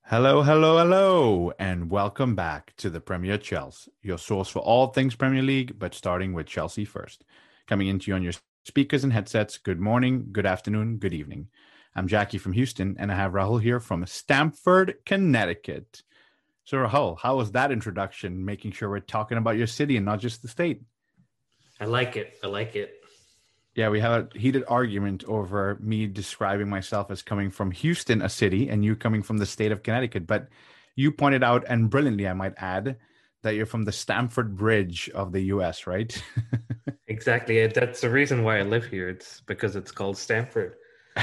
Hello, hello, hello, and welcome back to the Premier Chelsea, your source for all things Premier League, but starting with Chelsea first. Coming into you on your speakers and headsets, good morning, good afternoon, good evening. I'm Jackie from Houston, and I have Rahul here from Stamford, Connecticut. So, Rahul, how was that introduction, making sure we're talking about your city and not just the state? I like it. I like it. Yeah, we have a heated argument over me describing myself as coming from Houston, a city, and you coming from the state of Connecticut. But you pointed out, and brilliantly, I might add, that you're from the Stamford Bridge of the US, right? Exactly. That's the reason why I live here. It's because it's called Stanford.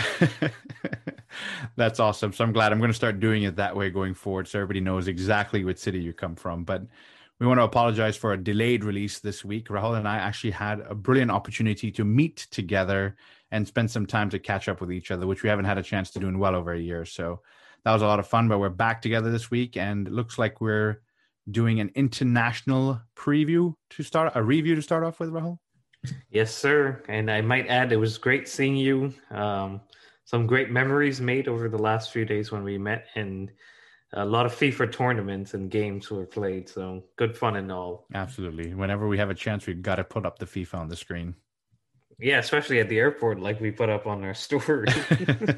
That's awesome. So I'm glad I'm going to start doing it that way going forward so everybody knows exactly what city you come from. But we want to apologize for a delayed release this week. Rahul and I actually had a brilliant opportunity to meet together and spend some time to catch up with each other, which we haven't had a chance to do in well over a year. So that was a lot of fun. But we're back together this week, and it looks like we're doing an international a review to start off with, Rahul. Yes, sir. And I might add, it was great seeing you. Some great memories made over the last few days when we met, and a lot of FIFA tournaments and games were played. So good fun and all. Absolutely. Whenever we have a chance, we've got to put up the FIFA on the screen. Yeah, especially at the airport, like we put up on our story.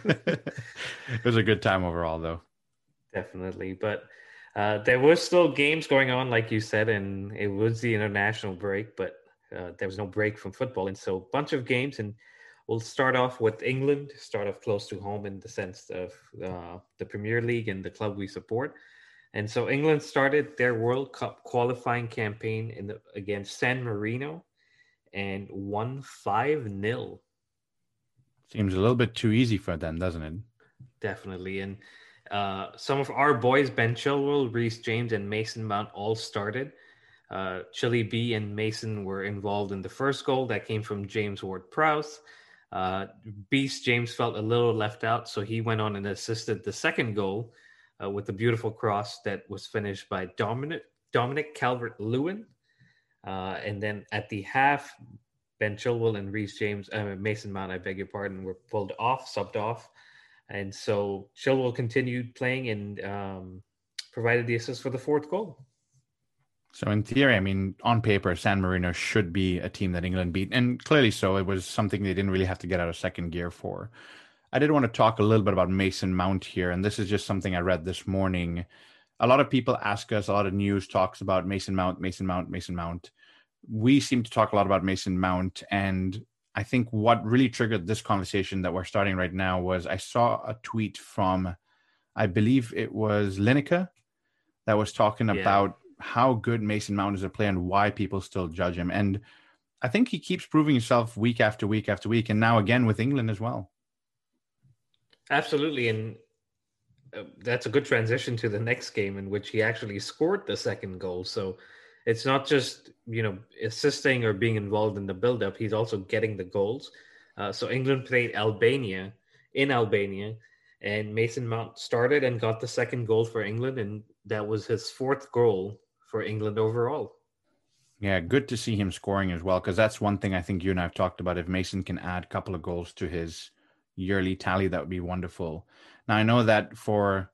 It was a good time overall, though. Definitely. But there was still games going on, like you said, and it was the international break, but there was no break from football. And so a bunch of games, and we'll start off with England, start off close to home in the sense of the Premier League and the club we support. And so England started their World Cup qualifying campaign against San Marino and won 5-0. Seems a little bit too easy for them, doesn't it? Definitely. And some of our boys, Ben Chilwell, Reece James, and Mason Mount, all started. Chili B and Mason were involved in the first goal that came from James Ward Prowse. Beast James felt a little left out, so he went on and assisted the second goal with a beautiful cross that was finished by Dominic Calvert Lewin. And then at the half, Ben Chilwell and Mason Mount, I beg your pardon, were subbed off. And so Chilwell continued playing and provided the assist for the fourth goal. So in theory, I mean, on paper, San Marino should be a team that England beat, and clearly so. It was something they didn't really have to get out of second gear for. I did want to talk a little bit about Mason Mount here, and this is just something I read this morning. A lot of people ask us, a lot of news talks about Mason Mount, Mason Mount, Mason Mount. We seem to talk a lot about Mason Mount, and I think what really triggered this conversation that we're starting right now was I saw a tweet from, I believe it was Lineker, that was talking Yeah, about how good Mason Mount is a player and why people still judge him. And I think he keeps proving himself week after week after week, and now again with England as well. absolutely. And that's a good transition to the next game in which he actually scored the second goal. So it's not just, assisting or being involved in the build-up. He's also getting the goals. So England played Albania in Albania, and Mason Mount started and got the second goal for England, and that was his fourth goal for England overall. Yeah, good to see him scoring as well, because that's one thing I think you and I have talked about. If Mason can add a couple of goals to his yearly tally, that would be wonderful. Now, I know that for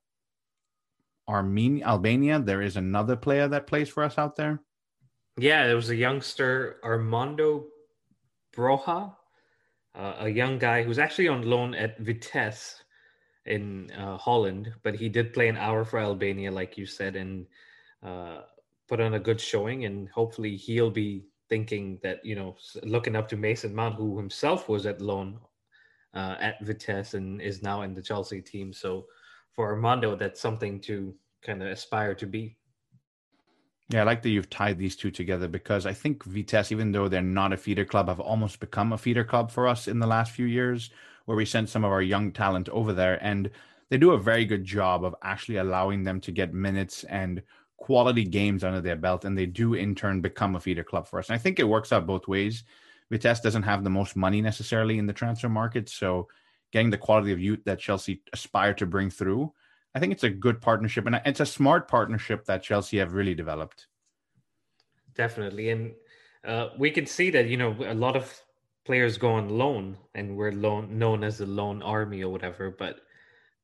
Albania, there is another player that plays for us out there. Yeah, there was a youngster, Armando Broja, a young guy who's actually on loan at Vitesse in Holland, but he did play an hour for Albania, like you said, and uh, put on a good showing. And hopefully, he'll be thinking that looking up to Mason Mount, who himself was at loan at Vitesse and is now in the Chelsea team. So for Armando, that's something to kind of aspire to be. Yeah, I like that you've tied these two together because I think Vitesse, even though they're not a feeder club, have almost become a feeder club for us in the last few years, where we sent some of our young talent over there. And they do a very good job of actually allowing them to get minutes and quality games under their belt. And they do, in turn, become a feeder club for us. And I think it works out both ways. Vitesse doesn't have the most money necessarily in the transfer market. So getting the quality of youth that Chelsea aspire to bring through, I think it's a good partnership, and it's a smart partnership that Chelsea have really developed. Definitely. And we can see that, a lot of players go on loan and we're known as the loan army or whatever. But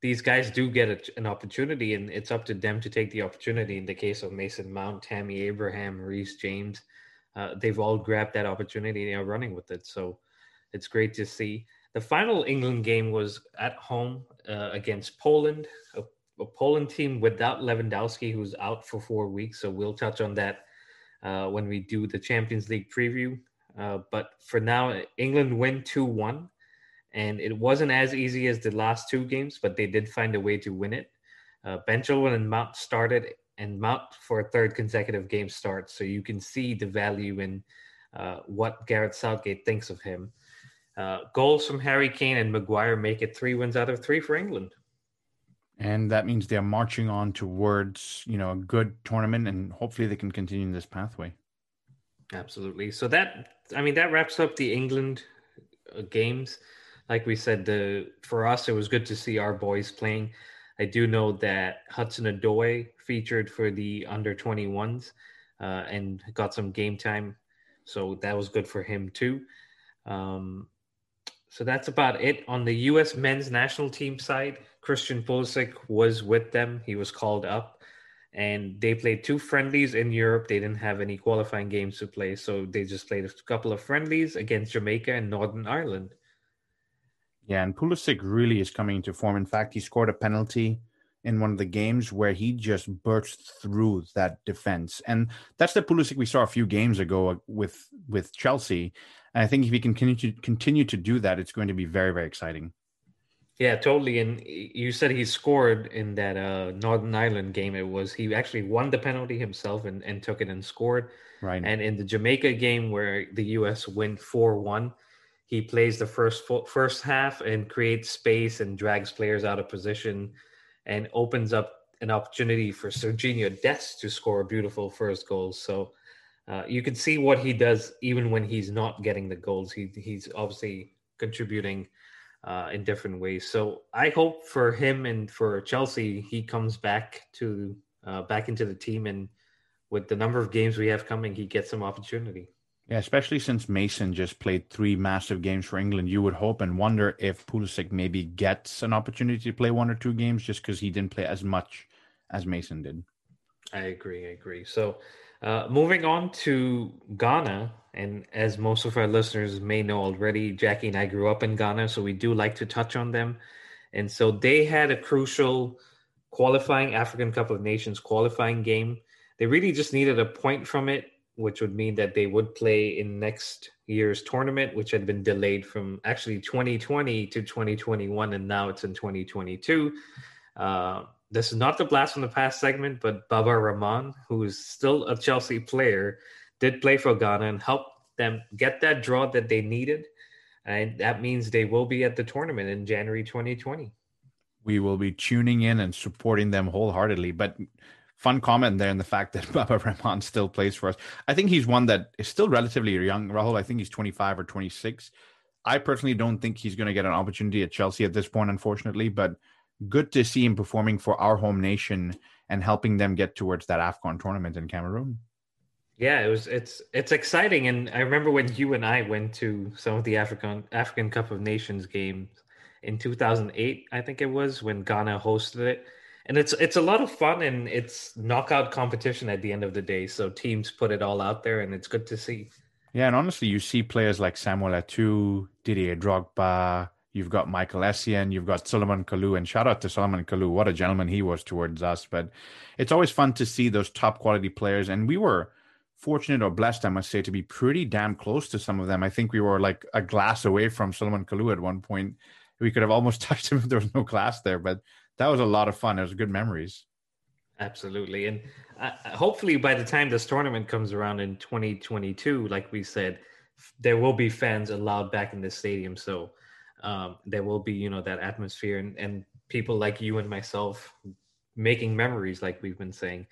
these guys do get an opportunity, and it's up to them to take the opportunity. In the case of Mason Mount, Tammy Abraham, Reece James, they've all grabbed that opportunity and are running with it. So it's great to see. The final England game was at home against Poland, a Poland team without Lewandowski, who's out for 4 weeks. So we'll touch on that when we do the Champions League preview. But for now, England win 2-1. And it wasn't as easy as the last two games, but they did find a way to win it. Ben Chilwell and Mount started, and Mount for a third consecutive game start. So you can see the value in what Gareth Southgate thinks of him. Goals from Harry Kane and Maguire make it 3 wins out of 3 for England. And that means they're marching on towards, a good tournament, and hopefully they can continue this pathway. Absolutely. So that wraps up the England games. Like we said, for us, it was good to see our boys playing. I do know that Hudson-Odoi featured for the under-21s and got some game time. So that was good for him too. So that's about it. On the U.S. men's national team side, Christian Pulisic was with them. He was called up. And they played 2 friendlies in Europe. They didn't have any qualifying games to play. So they just played a couple of friendlies against Jamaica and Northern Ireland. Yeah, and Pulisic really is coming into form. In fact, he scored a penalty in one of the games where he just burst through that defense. And that's the Pulisic we saw a few games ago with Chelsea. And I think if he can continue to do that, it's going to be very, very exciting. Yeah, totally. And you said he scored in that Northern Ireland game. He actually won the penalty himself and took it and scored. Right. And in the Jamaica game where the U.S. win 4-1, he plays the first half and creates space and drags players out of position and opens up an opportunity for Sergiño Dest to score a beautiful first goal. So you can see what he does even when he's not getting the goals. He's obviously contributing in different ways. So I hope for him and for Chelsea, he comes back into the team, and with the number of games we have coming, he gets some opportunity. Yeah, especially since Mason just played 3 massive games for England, you would hope and wonder if Pulisic maybe gets an opportunity to play 1 or 2 games just because he didn't play as much as Mason did. I agree. So moving on to Ghana, and as most of our listeners may know already, Jackie and I grew up in Ghana, so we do like to touch on them. And so they had a crucial qualifying African Cup of Nations qualifying game. They really just needed a point from it, which would mean that they would play in next year's tournament, which had been delayed from actually 2020 to 2021, and now it's in 2022. This is not the Blast from the Past segment, but Baba Rahman, who is still a Chelsea player, did play for Ghana and helped them get that draw that they needed. And that means they will be at the tournament in January 2020. We will be tuning in and supporting them wholeheartedly. But fun comment there in the fact that Baba Rahman still plays for us. I think he's one that is still relatively young, Rahul. I think he's 25 or 26. I personally don't think he's going to get an opportunity at Chelsea at this point, unfortunately, but good to see him performing for our home nation and helping them get towards that AFCON tournament in Cameroon. Yeah, it's exciting. And I remember when you and I went to some of the African Cup of Nations games in 2008, I think it was, when Ghana hosted it. And it's a lot of fun, and it's knockout competition at the end of the day. So teams put it all out there, and it's good to see. Yeah, and honestly, you see players like Samuel Eto'o, Didier Drogba, you've got Michael Essien, you've got Solomon Kalou, and shout out to Solomon Kalou. What a gentleman he was towards us. But it's always fun to see those top quality players. And we were fortunate or blessed, I must say, to be pretty damn close to some of them. I think we were like a glass away from Solomon Kalou at one point. We could have almost touched him if there was no glass there, but that was a lot of fun. It was good memories. Absolutely. And hopefully by the time this tournament comes around in 2022, like we said, there will be fans allowed back in the stadium. So there will be, that atmosphere and people like you and myself making memories, like we've been saying.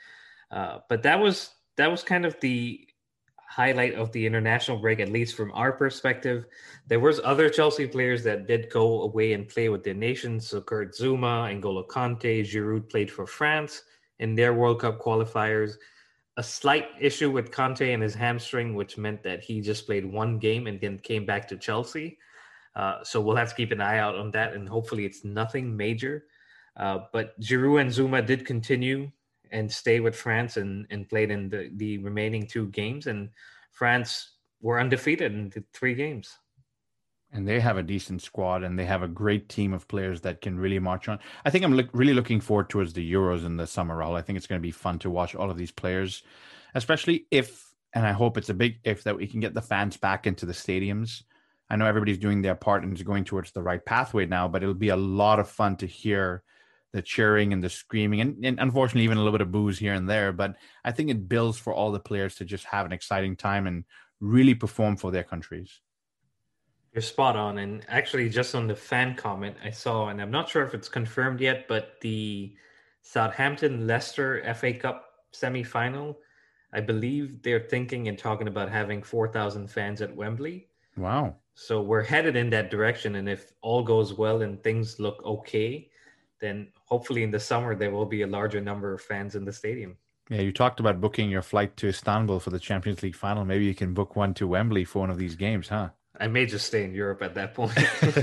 But that was kind of the highlight of the international break, at least from our perspective. There was other Chelsea players that did go away and play with their nations. So Kurt Zouma, N'Golo Kante, Giroud played for France in their World Cup qualifiers. A slight issue with Kante and his hamstring, which meant that he just played one game and then came back to Chelsea. So we'll have to keep an eye out on that, and hopefully it's nothing major. But Giroud and Zuma did continue and stay with France and played in the remaining 2 games. And France were undefeated in the 3 games. And they have a decent squad, and they have a great team of players that can really march on. I think I'm really looking forward towards the Euros in the summer, Rahul. I think it's going to be fun to watch all of these players, especially if, and I hope it's a big if, that we can get the fans back into the stadiums. I know everybody's doing their part and is going towards the right pathway now, but it'll be a lot of fun to hear the cheering and the screaming, and unfortunately even a little bit of booze here and there. But I think it builds for all the players to just have an exciting time and really perform for their countries. You're spot on. And actually, just on the fan comment I saw, and I'm not sure if it's confirmed yet, but the Southampton Leicester FA Cup semifinal, I believe they're thinking and talking about having 4,000 fans at Wembley. Wow. So we're headed in that direction. And if all goes well and things look okay, then hopefully in the summer there will be a larger number of fans in the stadium. Yeah, you talked about booking your flight to Istanbul for the Champions League final. Maybe you can book one to Wembley for one of these games, huh? I may just stay in Europe at that point.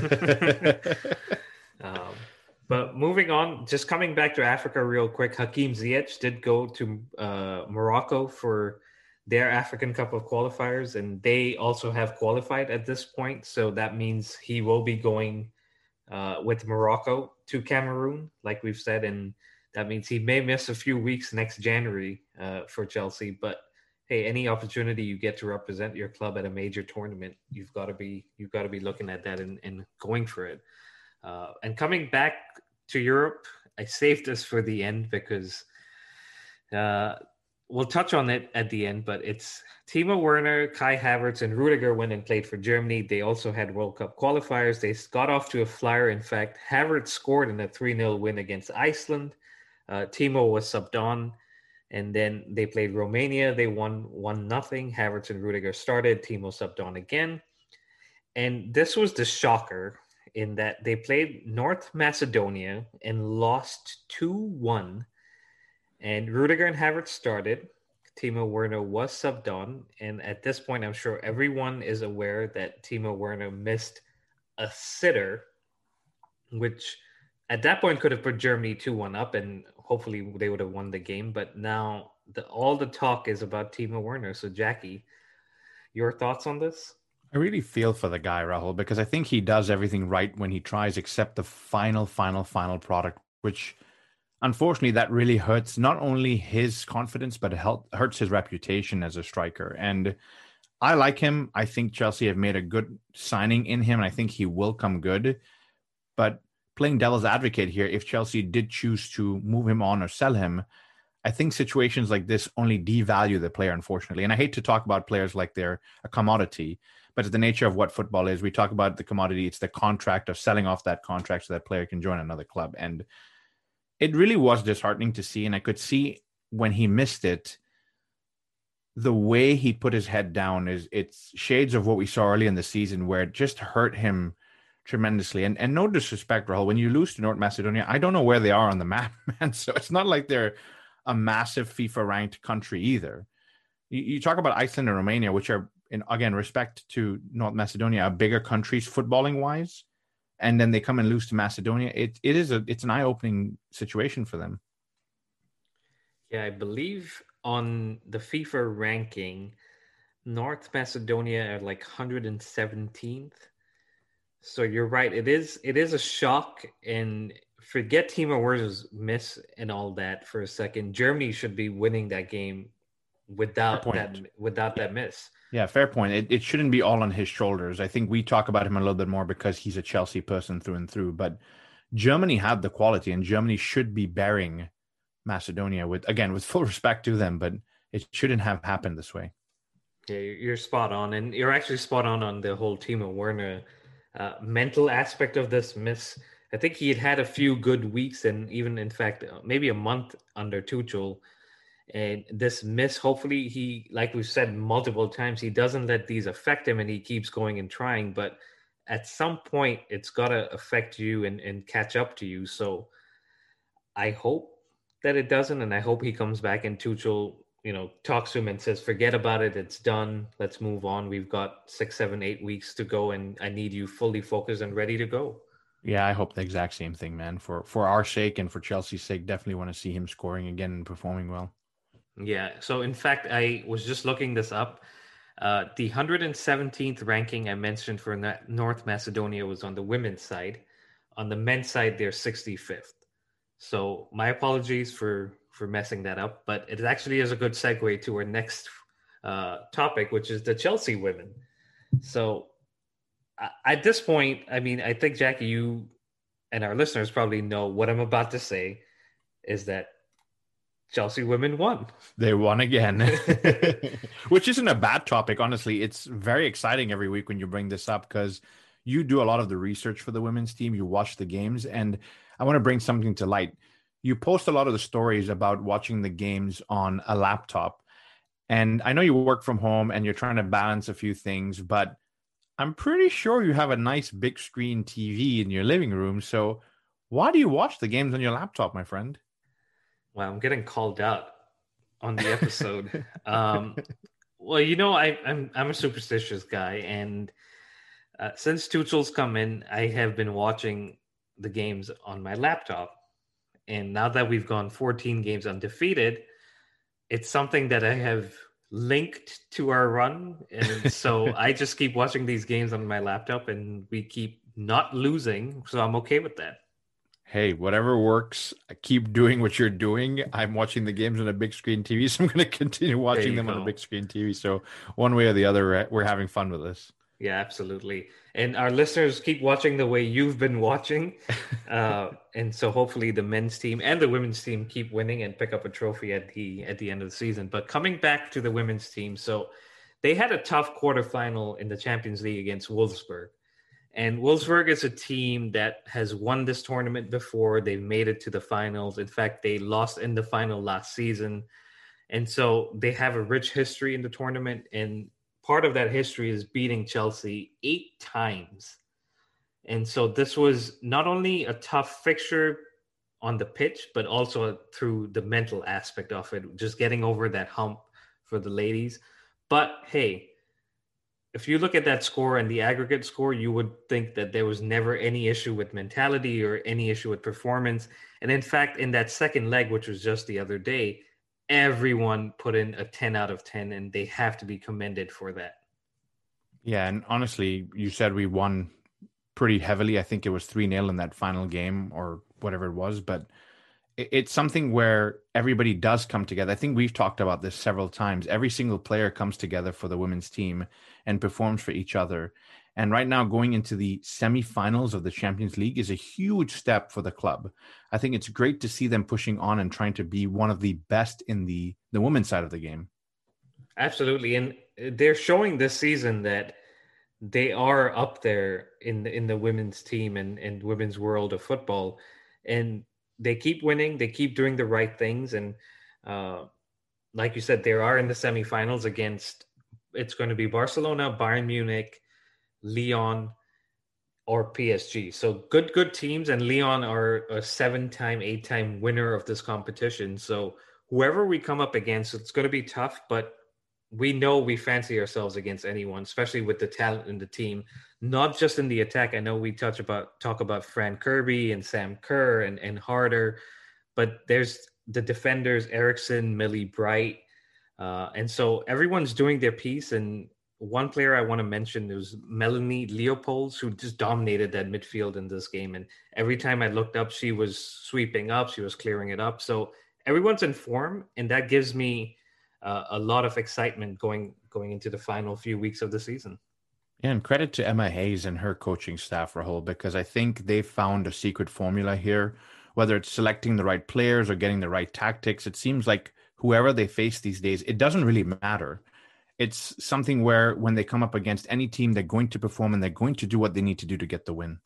But moving on, just coming back to Africa real quick, Hakim Ziyech did go to Morocco for their African Cup of qualifiers, and they also have qualified at this point. So that means he will be going with Morocco to Cameroon, like we've said, and that means he may miss a few weeks next January for Chelsea. But hey, any opportunity you get to represent your club at a major tournament, you've got to be looking at that and going for it. And coming back to Europe, I saved this for the end because we'll touch on it at the end, but it's Timo Werner, Kai Havertz, and Rudiger went and played for Germany. They also had World Cup qualifiers. They got off to a flyer. In fact, Havertz scored in a 3-0 win against Iceland. Timo was subbed on, and then they played Romania. They won 1-0. Havertz and Rudiger started. Timo subbed on again. And this was the shocker in that they played North Macedonia and lost 2-1. And Rudiger and Havertz started. Timo Werner was subbed on. And at this point, I'm sure everyone is aware that Timo Werner missed a sitter, which at that point could have put Germany 2-1 up, and hopefully they would have won the game. But now all the talk is about Timo Werner. So, Jackie, your thoughts on this? I really feel for the guy, Rahul, because I think he does everything right when he tries, except the final product, which unfortunately that really hurts not only his confidence, but it hurts his reputation as a striker. And I like him. I think Chelsea have made a good signing in him, and I think he will come good. But playing devil's advocate here, if Chelsea did choose to move him on or sell him, I think situations like this only devalue the player, unfortunately. And I hate to talk about players like they're a commodity, but it's the nature of what football is. We talk about the commodity. It's the contract of selling off that contract so that player can join another club. And it really was disheartening to see. And I could see when he missed it, the way he put his head down it's shades of what we saw early in the season, where it just hurt him tremendously. And no disrespect, Rahul, when you lose to North Macedonia, I don't know where they are on the map, man. So it's not like they're a massive FIFA ranked country either. You talk about Iceland and Romania, which are, in again, respect to North Macedonia, are bigger countries footballing wise, and then they come and lose to Macedonia. It's an eye-opening situation for them. Yeah, I believe on the FIFA ranking, North Macedonia are like 117th. So you're right. It is a shock, and forget Timo Werner's miss and all that for a second. Germany should be winning that game without that miss. Yeah, fair point. It shouldn't be all on his shoulders. I think we talk about him a little bit more because he's a Chelsea person through and through. But Germany had the quality, and Germany should be bearing Macedonia with full respect to them, but it shouldn't have happened this way. Yeah, you're spot on, and you're actually spot on the whole Timo Werner mental aspect of this miss. I think he had a few good weeks, and even in fact maybe a month under Tuchel. And this miss, hopefully he, like we've said multiple times, he doesn't let these affect him and he keeps going and trying. But at some point, it's got to affect you and catch up to you. So I hope that it doesn't. And I hope he comes back and Tuchel, talks to him and says, forget about it. It's done. Let's move on. We've got 6, 7, 8 weeks to go. And I need you fully focused and ready to go. Yeah, I hope the exact same thing, man. For our sake and for Chelsea's sake, definitely want to see him scoring again and performing well. Yeah. So in fact, I was just looking this up. The 117th ranking I mentioned for North Macedonia was on the women's side. On the men's side, they're 65th. So my apologies for messing that up, but it actually is a good segue to our next topic, which is the Chelsea women. So at this point, I mean, I think Jackie, you and our listeners probably know what I'm about to say is that Chelsea women won. They won again, which isn't a bad topic, honestly. It's very exciting every week when you bring this up because you do a lot of the research for the women's team. You watch the games, and I want to bring something to light. You post a lot of the stories about watching the games on a laptop. And I know you work from home and you're trying to balance a few things, but I'm pretty sure you have a nice big screen TV in your living room. So why do you watch the games on your laptop, my friend? Well, I'm getting called out on the episode. Well, you know, I'm a superstitious guy, and since Tuchel's come in, I have been watching the games on my laptop. And now that we've gone 14 games undefeated, it's something that I have linked to our run. And so I just keep watching these games on my laptop and we keep not losing. So I'm okay with that. Hey, whatever works, keep doing what you're doing. I'm watching the games on a big screen TV, so I'm going to continue There watching you them on a go. big screen TV. So one way or the other, we're having fun with this. Yeah, absolutely. And our listeners keep watching the way you've been watching. And so hopefully the men's team and the women's team keep winning and pick up a trophy at the end of the season. But coming back to the women's team, so they had a tough quarterfinal in the Champions League against Wolfsburg. And Wolfsburg is a team that has won this tournament before. They've made it to the finals. In fact, they lost in the final last season. And so they have a rich history in the tournament. And part of that history is beating Chelsea 8 times. And so this was not only a tough fixture on the pitch, but also through the mental aspect of it, just getting over that hump for the ladies. But hey, if you look at that score and the aggregate score, you would think that there was never any issue with mentality or any issue with performance. And in fact, in that second leg, which was just the other day, everyone put in a 10 out of 10, and they have to be commended for that. Yeah, and honestly, you said we won pretty heavily. I think it was 3-0 in that final game or whatever it was, but it's something where everybody does come together. I think we've talked about this several times. Every single player comes together for the women's team and performs for each other. And right now, going into the semifinals of the Champions League is a huge step for the club. I think it's great to see them pushing on and trying to be one of the best in the women's side of the game. Absolutely. And they're showing this season that they are up there in the women's team and women's world of football. And they keep winning, they keep doing the right things. And uh, like you said, they are in the semifinals against it's going to be Barcelona, Bayern Munich, Lyon, or PSG. So good teams, and Lyon are a 7-time, 8-time winner of this competition. So whoever we come up against, it's going to be tough, but we know we fancy ourselves against anyone, especially with the talent in the team, not just in the attack. I know we talk about Fran Kirby and Sam Kerr and Harder, but there's the defenders, Erickson, Millie Bright. And so everyone's doing their piece. And one player I want to mention is Melanie Leopolds, who just dominated that midfield in this game. And every time I looked up, she was sweeping up, she was clearing it up. So everyone's in form, and that gives me a lot of excitement going into the final few weeks of the season. Yeah, and credit to Emma Hayes and her coaching staff, Rahul, because I think they found a secret formula here. Whether it's selecting the right players or getting the right tactics, it seems like whoever they face these days, it doesn't really matter. It's something where when they come up against any team, they're going to perform and they're going to do what they need to do to get the win.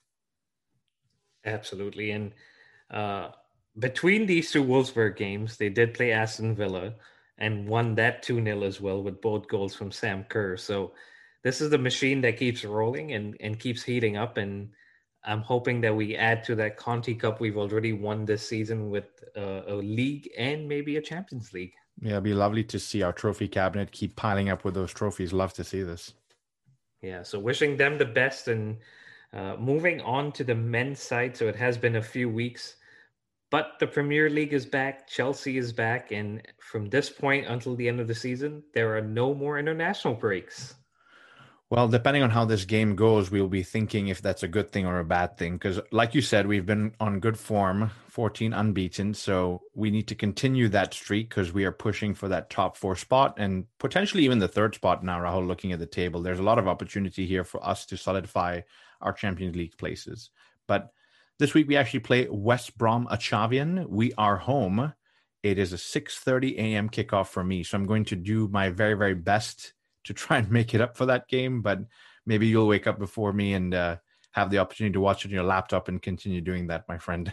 Absolutely. And uh, between these two Wolfsburg games, they did play Aston Villa and won that 2-0 as well with both goals from Sam Kerr. So this is the machine that keeps rolling and keeps heating up. And I'm hoping that we add to that Conti Cup we've already won this season with a league and maybe a Champions League. Yeah, it'd be lovely to see our trophy cabinet keep piling up with those trophies. Love to see this. Yeah, so wishing them the best, and Moving on to the men's side, so it has been a few weeks, but the Premier League is back, Chelsea is back, and from this point until the end of the season, there are no more international breaks. Well, depending on how this game goes, we'll be thinking if that's a good thing or a bad thing. Because, like you said, we've been on good form, 14 unbeaten. So we need to continue that streak because we are pushing for that top four spot and potentially even the third spot now, Rahul, looking at the table. There's a lot of opportunity here for us to solidify our Champions League places. But this week we actually play West Brom Achavian. We are home. It is a 6:30 a.m. kickoff for me. So I'm going to do my very, very best to try and make it up for that game, but maybe you'll wake up before me and have the opportunity to watch it on your laptop and continue doing that, my friend.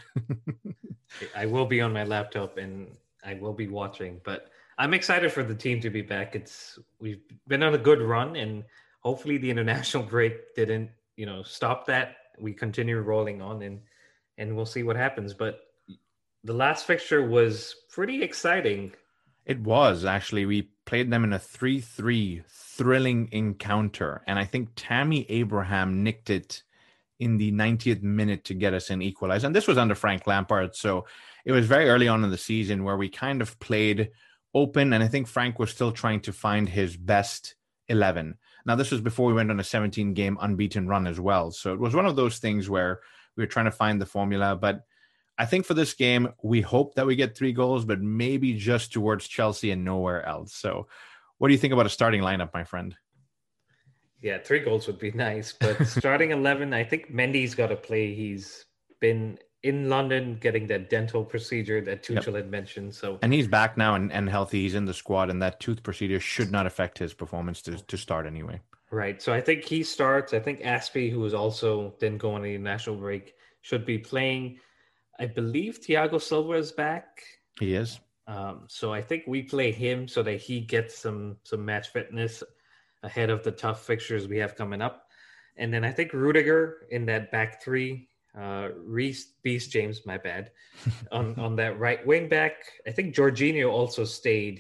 I will be on my laptop and I will be watching, but I'm excited for the team to be back. We've been on a good run, and hopefully the international break didn't, stop that. We continue rolling on, and we'll see what happens. But the last fixture was pretty exciting. It was actually. We played them in a 3-3 thrilling encounter, and I think Tammy Abraham nicked it in the 90th minute to get us an equalize. And this was under Frank Lampard, so it was very early on in the season where we kind of played open, and I think Frank was still trying to find his best 11. Now, this was before we went on a 17-game unbeaten run as well, so it was one of those things where we were trying to find the formula, but I think for this game, we hope that we get 3 goals, but maybe just towards Chelsea and nowhere else. So what do you think about a starting lineup, my friend? Yeah, 3 goals would be nice, but starting 11, I think Mendy's got to play. He's been in London getting that dental procedure that Tuchel had mentioned. So, and he's back now and healthy. He's in the squad, and that tooth procedure should not affect his performance to start anyway. Right. So I think he starts. I think Aspie, who was also didn't go on a national break, should be playing. I believe Thiago Silva is back. He is. So I think we play him so that he gets some match fitness ahead of the tough fixtures we have coming up. And then I think Rudiger in that back three, Reece Beast James, my bad, on that right wing back. I think Jorginho also stayed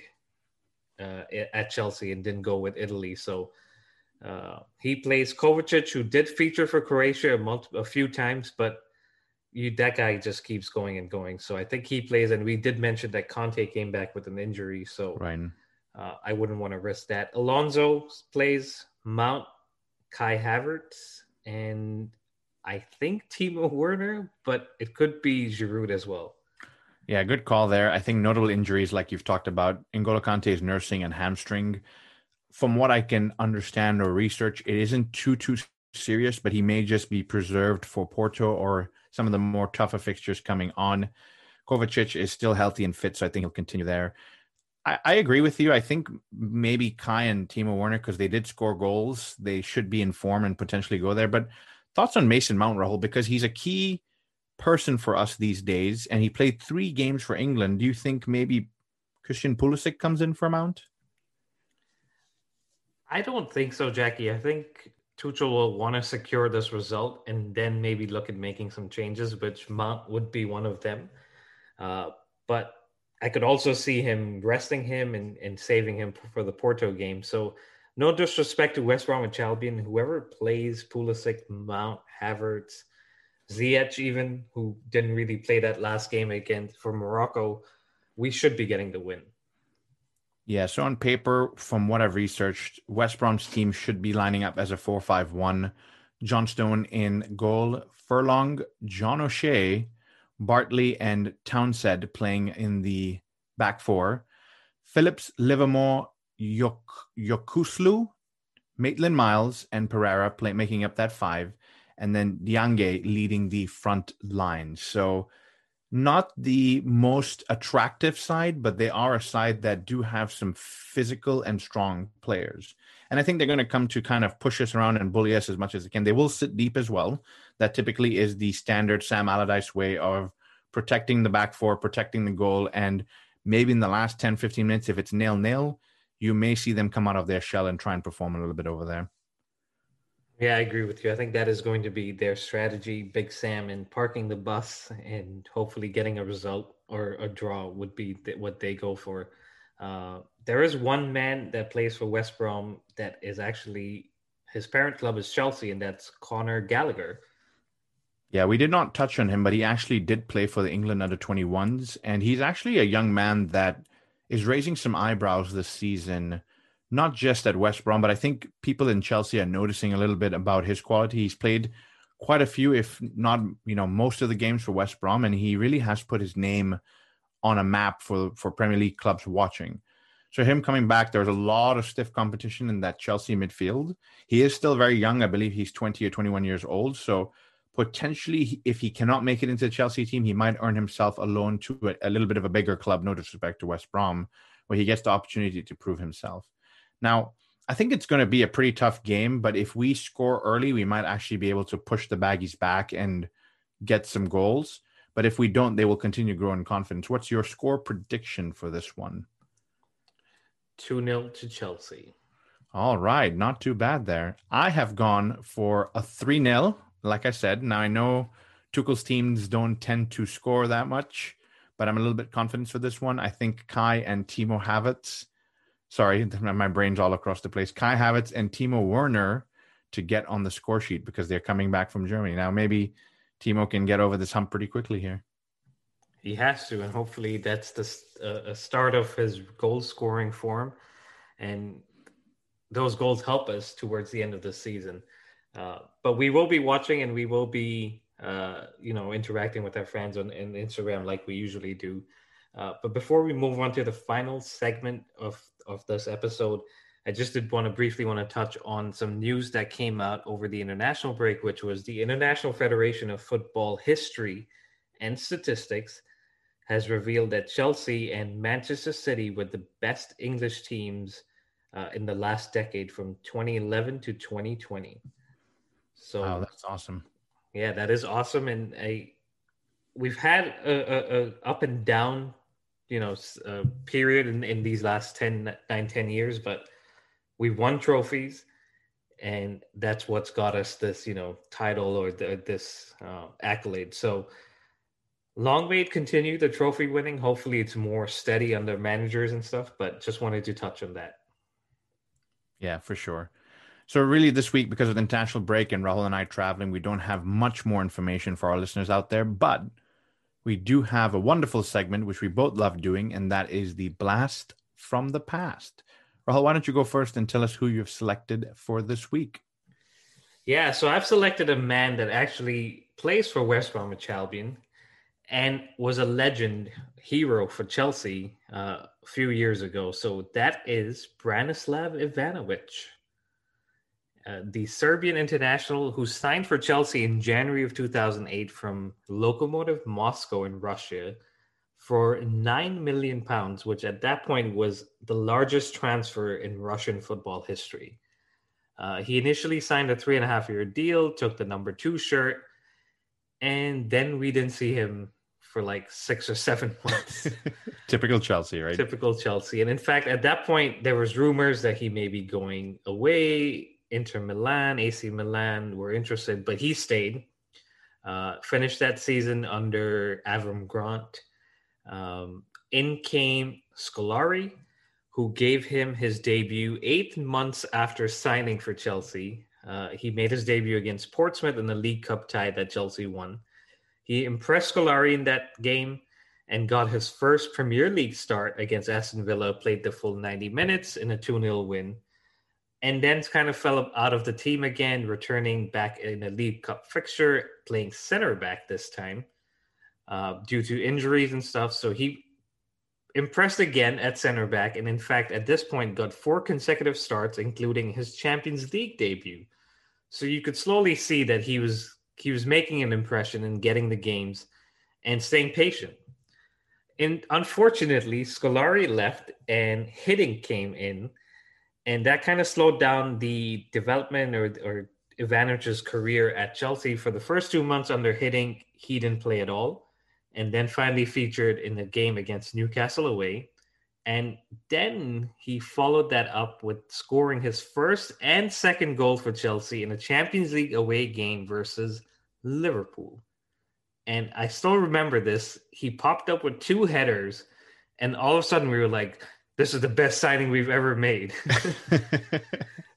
at Chelsea and didn't go with Italy. So he plays Kovacic, who did feature for Croatia a few times, but that guy just keeps going and going. So I think he plays, and we did mention that Conte came back with an injury, so right. I wouldn't want to risk that. Alonso plays Mount, Kai Havertz, and I think Timo Werner, but it could be Giroud as well. Yeah, good call there. I think notable injuries like you've talked about, N'Golo Kante is nursing and hamstring. From what I can understand or research, it isn't too serious, but he may just be preserved for Porto or some of the more tougher fixtures coming on. Kovacic is still healthy and fit, so I think he'll continue there. I agree with you. I think maybe Kai and Timo Werner, because they did score goals, they should be in form and potentially go there. But thoughts on Mason Mount, Rahul, because he's a key person for us these days, and he played 3 games for England. Do you think maybe Christian Pulisic comes in for Mount? I don't think so, Jackie. I think Tuchel will want to secure this result and then maybe look at making some changes, which Mount would be one of them. But I could also see him resting him and saving him for the Porto game. So no disrespect to West Bromwich Albion. Whoever plays Pulisic, Mount, Havertz, Ziyech even, who didn't really play that last game again for Morocco, we should be getting the win. Yeah, so on paper, from what I've researched, West Brom's team should be lining up as a 4-5-1. John Stone in goal, Furlong, John O'Shea, Bartley, and Townsend playing in the back 4. Phillips, Livermore, Yokuslu, Maitland-Niles, and Pereira making up that 5. And then Diange leading the front line. So not the most attractive side, but they are a side that do have some physical and strong players. And I think they're going to come to kind of push us around and bully us as much as they can. They will sit deep as well. That typically is the standard Sam Allardyce way of protecting the back 4, protecting the goal. And maybe in the last 10, 15 minutes, if it's 0-0, you may see them come out of their shell and try and perform a little bit over there. Yeah, I agree with you. I think that is going to be their strategy. Big Sam and parking the bus and hopefully getting a result or a draw would be what they go for. There is one man that plays for West Brom that is actually his parent club is Chelsea, and that's Conor Gallagher. Yeah, we did not touch on him, but he actually did play for the England under 21s. And he's actually a young man that is raising some eyebrows this season, not just at West Brom, but I think people in Chelsea are noticing a little bit about his quality. He's played quite a few, if not, most of the games for West Brom, and he really has put his name on a map for Premier League clubs watching. So him coming back, there's a lot of stiff competition in that Chelsea midfield. He is still very young. I believe he's 20 or 21 years old. So potentially, if he cannot make it into the Chelsea team, he might earn himself a loan to a little bit of a bigger club, no disrespect to West Brom, where he gets the opportunity to prove himself. Now, I think it's going to be a pretty tough game, but if we score early, we might actually be able to push the Baggies back and get some goals. But if we don't, they will continue growing confidence. What's your score prediction for this one? 2-0 to Chelsea. All right, not too bad there. I have gone for a 3-0, like I said. Now, I know Tuchel's teams don't tend to score that much, but I'm a little bit confident for this one. I think Kai and Timo Havertz, sorry, my brain's all across the place, Kai Havertz and Timo Werner to get on the score sheet because they're coming back from Germany. Now, maybe Timo can get over this hump pretty quickly here. He has to, and hopefully that's the start of his goal-scoring form, and those goals help us towards the end of the season. But we will be watching, and we will be, interacting with our fans on Instagram like we usually do. But before we move on to the final segment of this episode, I just did briefly want to touch on some news that came out over the international break, which was the International Federation of Football History and Statistics has revealed that Chelsea and Manchester City were the best English teams in the last decade from 2011 to 2020. So, wow, that's awesome. Yeah, that is awesome. And we've had a up and down, period in these last 10 years, but we've won trophies, and that's what's got us this, title or this accolade. So long may it continue, the trophy winning. Hopefully it's more steady under managers and stuff, but just wanted to touch on that. Yeah, for sure. So really this week, because of the international break and Rahul and I traveling, we don't have much more information for our listeners out there, but we do have a wonderful segment, which we both love doing, and that is the Blast from the Past. Rahul, why don't you go first and tell us who you've selected for this week? Yeah, so I've selected a man that actually plays for West Bromwich Albion and was a legend hero for Chelsea a few years ago. So that is Branislav Ivanovic, the Serbian international who signed for Chelsea in January of 2008 from Lokomotiv Moscow in Russia for £9 million, which at that point was the largest transfer in Russian football history. He initially signed a 3.5-year deal, took the number 2 shirt, and then we didn't see him for like 6 or 7 months. Typical Chelsea, right? Typical Chelsea. And in fact, at that point, there was rumors that he may be going away. Inter Milan, AC Milan were interested, but he stayed. Finished that season under Avram Grant. In came Scolari, who gave him his debut 8 months after signing for Chelsea. He made his debut against Portsmouth in the League Cup tie that Chelsea won. He impressed Scolari in that game and got his first Premier League start against Aston Villa, played the full 90 minutes in a 2-0 win, and then kind of fell out of the team again, returning back in a League Cup fixture, playing center back this time due to injuries and stuff. So he impressed again at center back, and in fact, at this point, got 4 consecutive starts, including his Champions League debut. So you could slowly see that he was making an impression and getting the games and staying patient. And unfortunately, Scolari left and Hiddink came in, and that kind of slowed down the development or Ivanovic's career at Chelsea. For the first 2 months under Hiddink, he didn't play at all, and then finally featured in the game against Newcastle away. And then he followed that up with scoring his first and second goal for Chelsea in a Champions League away game versus Liverpool. And I still remember this. He popped up with 2 headers, and all of a sudden we were like, this is the best signing we've ever made.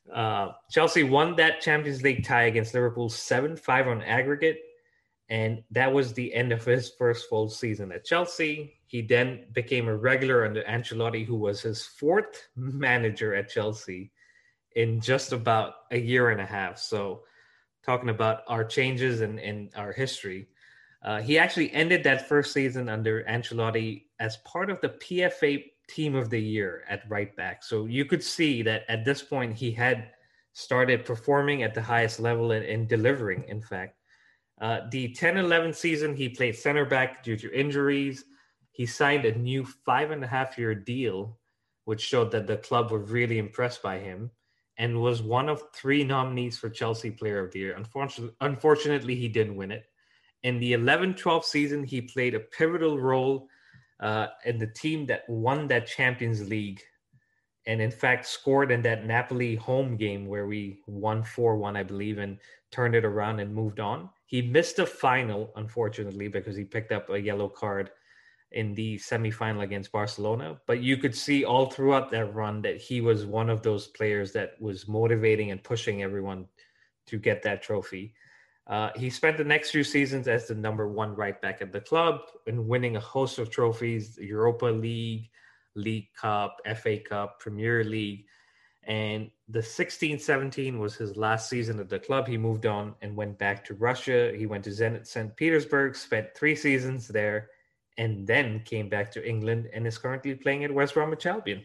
Chelsea won that Champions League tie against Liverpool 7-5 on aggregate. And that was the end of his first full season at Chelsea. He then became a regular under Ancelotti, who was his fourth manager at Chelsea in just about a year and a half. So, talking about our changes and our history, he actually ended that first season under Ancelotti as part of the PFA Team of the Year at right back. So, you could see that at this point, he had started performing at the highest level and delivering, in fact. The 10-11 season, he played center back due to injuries. He signed a new 5.5-year deal, which showed that the club were really impressed by him, and was one of 3 nominees for Chelsea Player of the Year. Unfortunately, he didn't win it. In the 11-12 season, he played a pivotal role in the team that won that Champions League, and in fact scored in that Napoli home game where we won 4-1, I believe, and turned it around and moved on. He missed the final, unfortunately, because he picked up a yellow card in the semifinal against Barcelona. But you could see all throughout that run that he was one of those players that was motivating and pushing everyone to get that trophy. He spent the next few seasons as the number 1 right back at the club and winning a host of trophies: the Europa League, League Cup, FA Cup, Premier League. And the 16-17 was his last season at the club. He moved on and went back to Russia. He went to Zenit St. Petersburg, spent 3 seasons there, and then came back to England and is currently playing at West Bromwich Albion.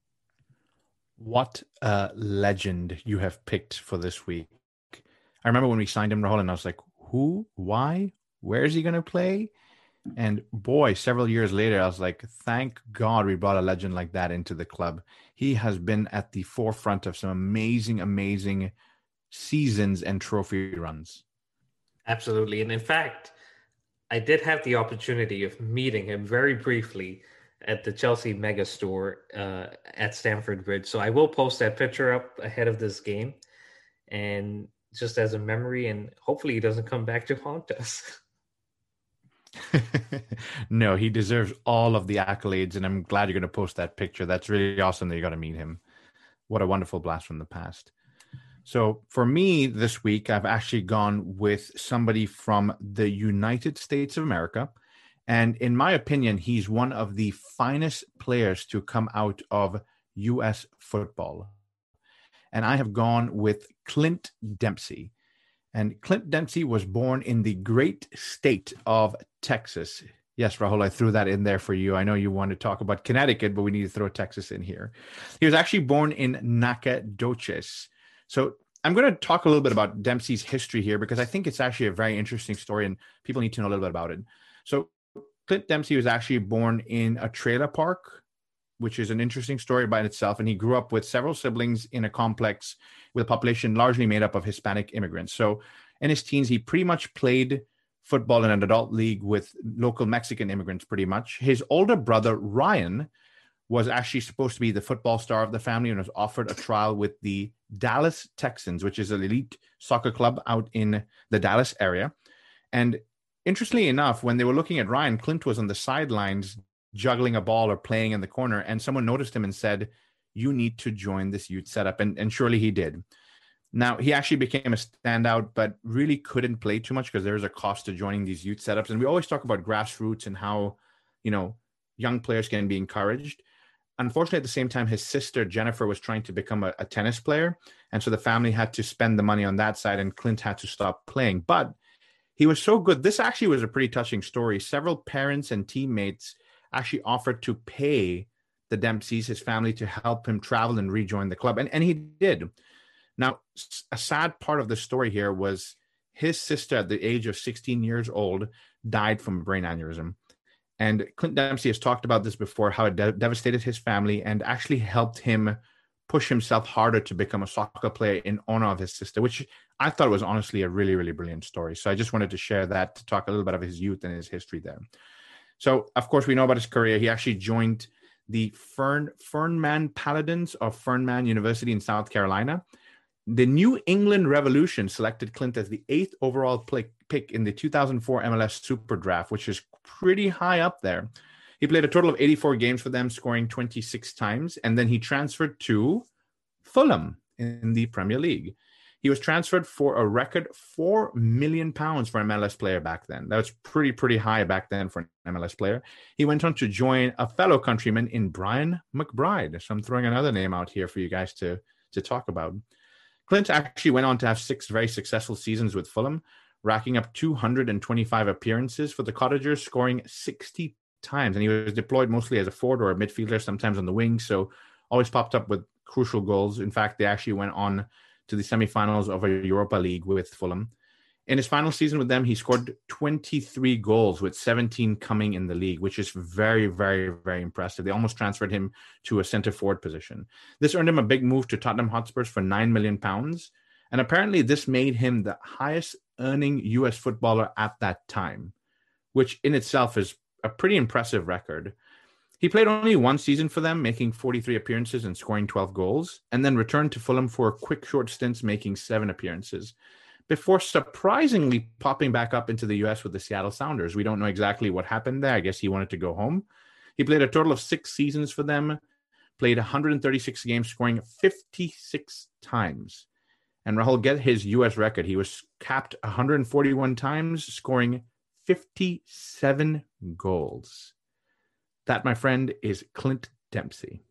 What a legend you have picked for this week. I remember when we signed him, Rahul, and I was like, who, why, where is he going to play? And boy, several years later, I was like, thank God we brought a legend like that into the club. He has been at the forefront of some amazing, amazing seasons and trophy runs. Absolutely. And in fact, I did have the opportunity of meeting him very briefly at the Chelsea Mega Store at Stamford Bridge. So I will post that picture up ahead of this game, and just as a memory, and hopefully he doesn't come back to haunt us. No, he deserves all of the accolades, and I'm glad you're going to post that picture. That's really awesome that you got to meet him. What a wonderful blast from the past. So for me this week, I've actually gone with somebody from the United States of America. And in my opinion, he's one of the finest players to come out of U.S. football. And I have gone with Clint Dempsey. And Clint Dempsey was born in the great state of Texas. Yes, Rahul, I threw that in there for you. I know you want to talk about Connecticut, but we need to throw Texas in here. He was actually born in Nacogdoches. So I'm going to talk a little bit about Dempsey's history here because I think it's actually a very interesting story and people need to know a little bit about it. So Clint Dempsey was actually born in a trailer park, which is an interesting story by itself. And he grew up with several siblings in a complex with a population largely made up of Hispanic immigrants. So in his teens, he pretty much played football in an adult league with local Mexican immigrants pretty much. His older brother, Ryan, was actually supposed to be the football star of the family and was offered a trial with the Dallas Texans, which is an elite soccer club out in the Dallas area. And interestingly enough, when they were looking at Ryan, Clint was on the sidelines juggling a ball or playing in the corner, and someone noticed him and said, you need to join this youth setup. And surely he did. Now, he actually became a standout, but really couldn't play too much because there is a cost to joining these youth setups. And we always talk about grassroots and how, young players can be encouraged. Unfortunately, at the same time, his sister, Jennifer, was trying to become a tennis player. And so the family had to spend the money on that side, and Clint had to stop playing. But he was so good. This actually was a pretty touching story. Several parents and teammates actually offered to pay the Dempseys, his family, to help him travel and rejoin the club. And he did. Now, a sad part of the story here was his sister at the age of 16 years old died from a brain aneurysm. And Clint Dempsey has talked about this before, how it devastated his family and actually helped him push himself harder to become a soccer player in honor of his sister, which I thought was honestly a really, really brilliant story. So I just wanted to share that, to talk a little bit of his youth and his history there. So, of course, we know about his career. He actually joined the Fernman Paladins of Fernman University in South Carolina. The New England Revolution selected Clint as the 8th overall pick in the 2004 MLS Super Draft, which is pretty high up there. He played a total of 84 games for them, scoring 26 times, and then he transferred to Fulham in the Premier League. He was transferred for a record £4 million for an MLS player back then. That was pretty high back then for an MLS player. He went on to join a fellow countryman in Brian McBride. So I'm throwing another name out here for you guys to talk about. Clint actually went on to have 6 very successful seasons with Fulham, racking up 225 appearances for the Cottagers, scoring 60 times. And he was deployed mostly as a forward or a midfielder, sometimes on the wing. So always popped up with crucial goals. In fact, they actually went on to the semifinals of a Europa League with Fulham. In his final season with them, he scored 23 goals, with 17 coming in the league, which is very, very, very impressive. They almost transferred him to a center forward position. This earned him a big move to Tottenham Hotspurs for £9 million. And apparently this made him the highest earning US footballer at that time, which in itself is a pretty impressive record. He played only one season for them, making 43 appearances and scoring 12 goals, and then returned to Fulham for quick short stints, making 7 appearances, before surprisingly popping back up into the US with the Seattle Sounders. We don't know exactly what happened there. I guess he wanted to go home. He played a total of 6 seasons for them, played 136 games, scoring 56 times. And Rahul, get his US record. He was capped 141 times, scoring 57 goals. That, my friend, is Clint Dempsey.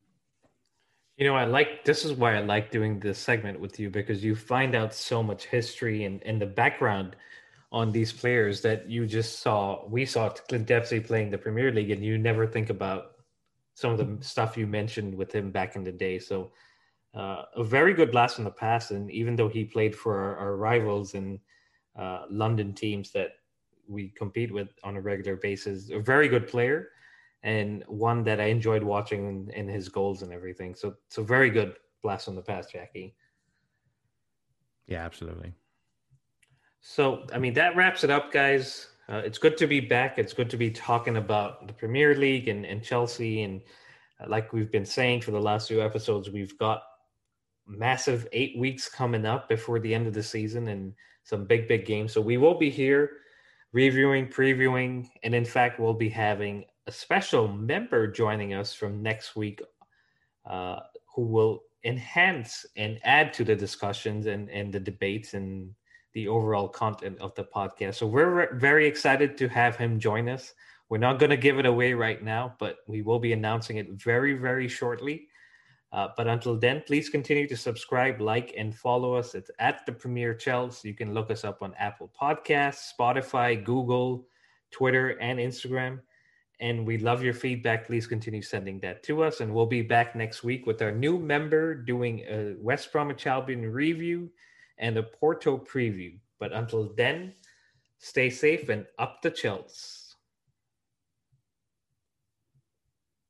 This is why I like doing this segment with you, because you find out so much history and the background on these players that you just saw. We saw Clint Dempsey playing the Premier League, and you never think about some of the stuff you mentioned with him back in the day. So a very good blast from the past. And even though he played for our rivals and London teams that we compete with on a regular basis, a very good player, and one that I enjoyed watching in his goals and everything. So very good blast from the past, Jackie. Yeah, absolutely. So, that wraps it up, guys. It's good to be back. It's good to be talking about the Premier League and Chelsea. And like we've been saying for the last 2 episodes, we've got massive 8 weeks coming up before the end of the season and some big games. So we will be here reviewing, previewing, and in fact, we'll be having a special member joining us from next week who will enhance and add to the discussions and the debates and the overall content of the podcast. So we're very excited to have him join us. We're not going to give it away right now, but we will be announcing it very, very shortly. But until then, please continue to subscribe, like, and follow us. It's at the Premier Chels. You can look us up on Apple Podcasts, Spotify, Google, Twitter, and Instagram. And we love your feedback. Please continue sending that to us. And we'll be back next week with our new member doing a West Bromwich Albion review and a Porto preview. But until then, stay safe and up the Chels.